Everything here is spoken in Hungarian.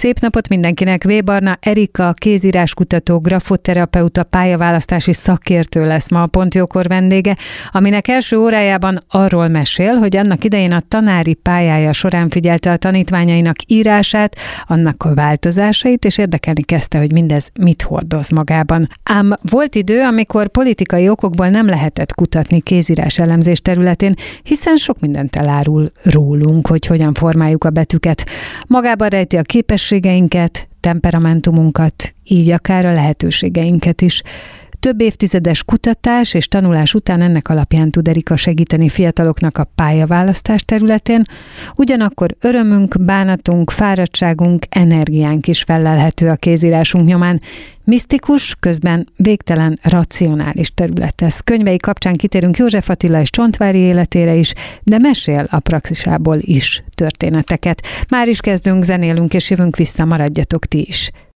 Szép napot mindenkinek! Vébarna Erika, kézíráskutató, grafoterapeuta, pályaválasztási szakértő lesz ma a Pont Jókor vendége, aminek első órájában arról mesél, hogy annak idején a tanári pályája során figyelte a tanítványainak írását, annak a változásait, és érdekelni kezdte, hogy mindez mit hordoz magában. Ám volt idő, amikor politikai okokból nem lehetett kutatni kézírás elemzés területén, hiszen sok mindent elárul rólunk, hogy hogyan formáljuk a betűket. Magában rejti a képességeinket, temperamentumunkat, így akár a lehetőségeinket is. Több évtizedes kutatás és tanulás után ennek alapján tud Erika segíteni fiataloknak a pályaválasztás területén, ugyanakkor örömünk, bánatunk, fáradtságunk, energiánk is fellelhető a kézírásunk nyomán. Misztikus, közben végtelen racionális terület ez. Könyvei kapcsán kitérünk József Attila és Csontváry életére is, de mesél a praxisából is történeteket. Már is kezdünk, zenélünk és jövünk vissza, maradjatok ti is.